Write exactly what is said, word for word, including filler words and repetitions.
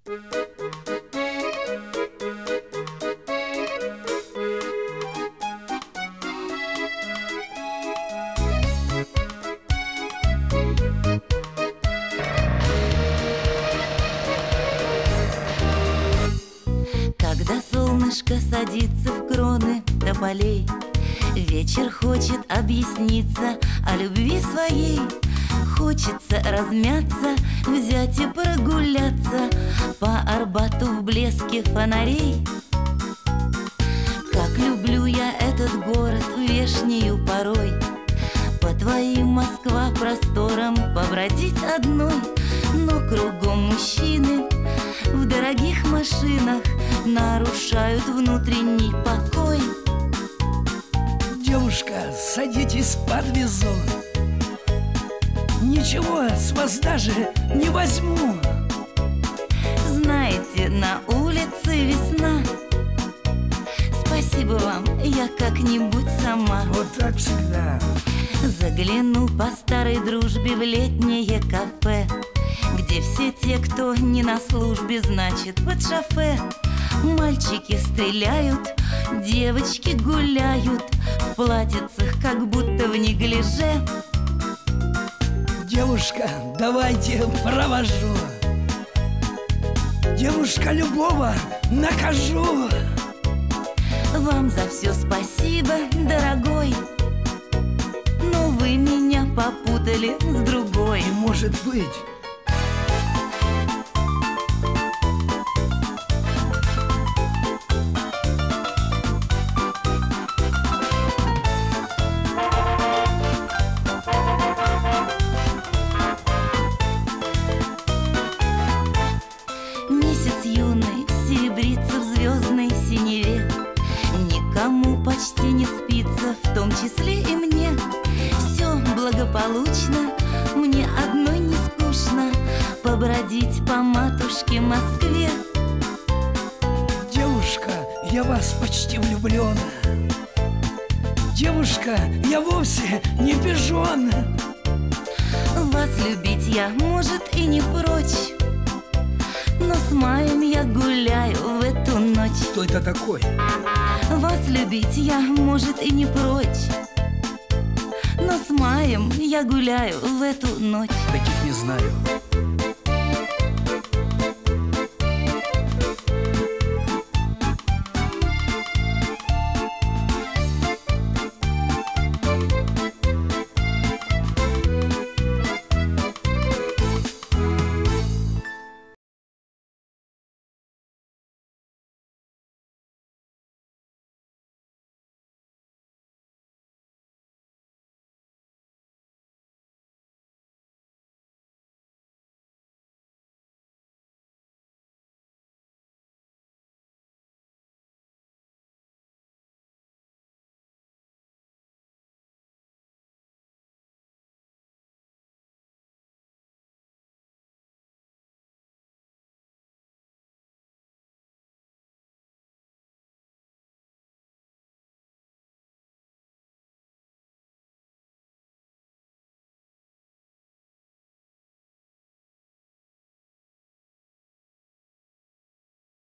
Когда солнышко садится в кроны тополей, вечер хочет объясниться о любви своей. Хочется размяться, взять и прогуляться по Арбату в блеске фонарей. Как люблю я этот город вешнею порой, по твоим Москва просторам побродить одной. Но кругом мужчины в дорогих машинах нарушают внутренний покой. Девушка, садитесь, подвезу. Ничего с вас даже не возьму. Знаете, на улице весна. Спасибо вам, я как-нибудь сама. Вот так всегда. Загляну по старой дружбе в летнее кафе, где все те, кто не на службе, значит, под шофе. Мальчики стреляют, девочки гуляют в платьицах, как будто в неглиже. Девушка, давайте провожу. Девушка, любого накажу. Вам за все спасибо, дорогой, но вы меня попутали с другой. Не может быть. Месяц юный серебрится в звездной синеве. Никому почти не спится, в том числе и мне. Все благополучно, мне одной не скучно побродить по матушке Москве. Девушка, я вас почти влюблен. Девушка, я вовсе не пижон. Вас любить я, может, и не прочь, но с маем я гуляю в эту ночь. Кто это такой? Вас любить я, может, и не прочь, но с маем я гуляю в эту ночь. Таких не знаю.